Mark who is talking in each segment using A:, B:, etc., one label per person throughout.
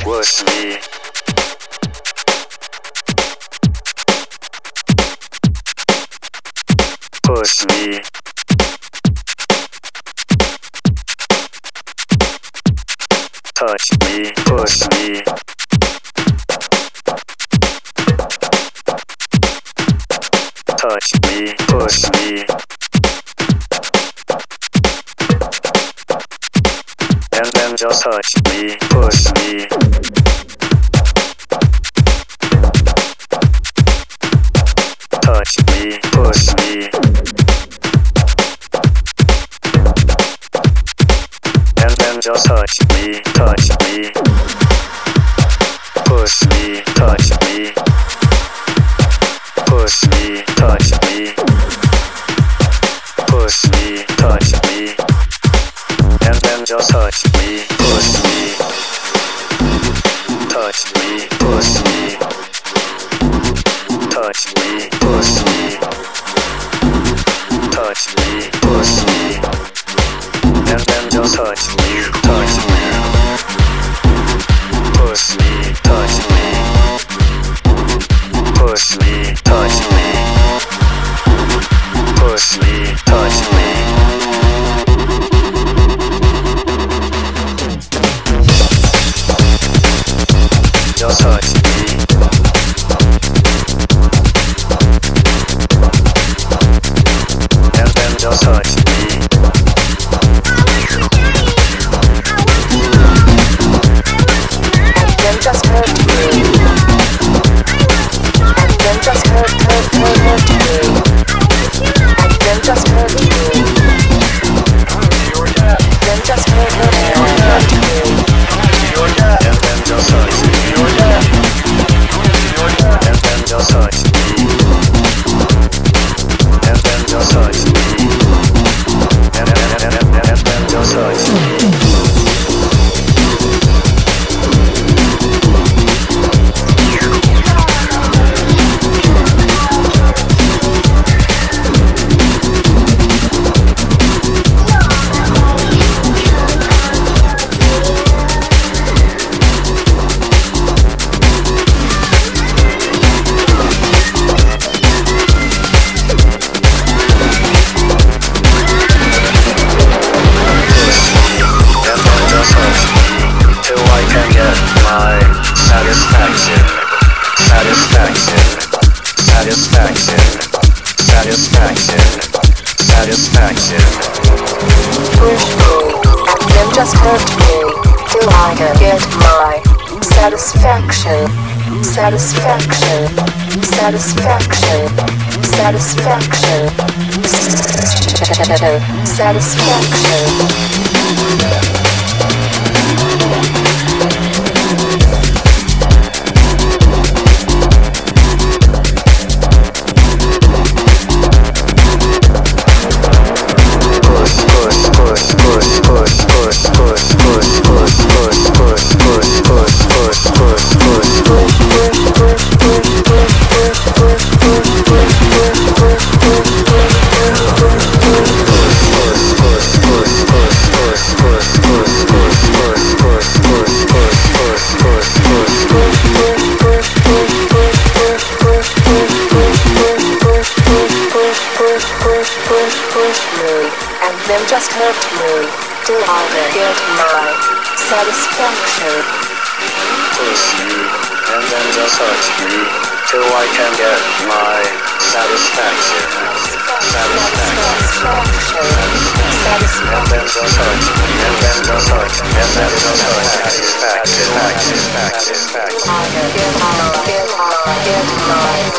A: push me. Push me. Touch me, push me. Touch me, push me. And then just touch me, push me. Touch me, push me. And then just touch me, push me, touch me, push me, touch me, push me, touch me, and then just touch me, push me, touch me, push me, touch me, push me, touch me, push me, and then just touch me, push me, touch me, push me, touch me, push me, touch me. Just touch me. And then just touch me. And then just hurt me. And then just hurt me. And then just hurt me. Then just hurt me. And then just touch me. And then just touch me. And then just touch me. And then just touch me. Satisfaction. Push me, and then just hurt me, till I can get my satisfaction. Satisfaction. Satisfaction. Satisfaction. Satisfaction. Then just hurt me till I get my satisfaction. Push me and then just touch me till I can get my satisfaction. Satisfaction. And then just touch me and then just touch me and then just touch satisfaction. I get my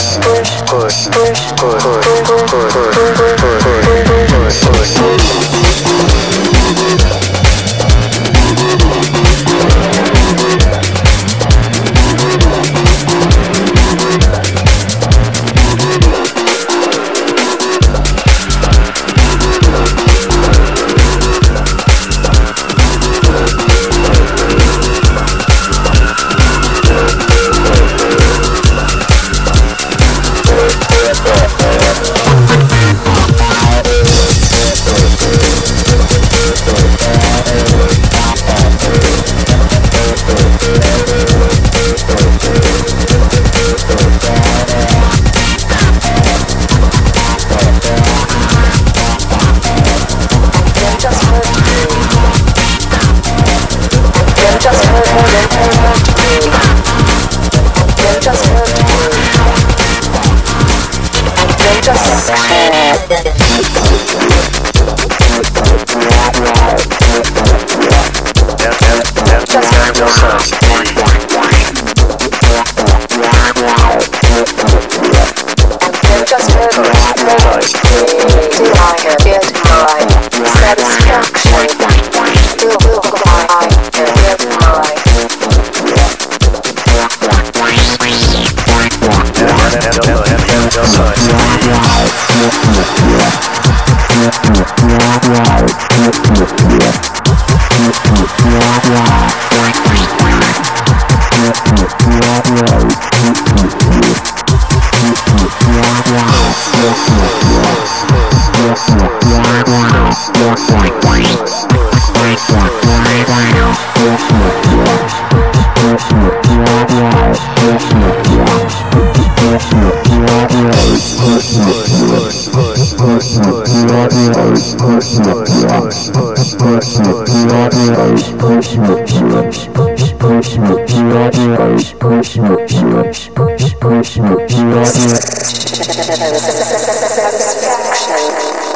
A: push. Satisfaction.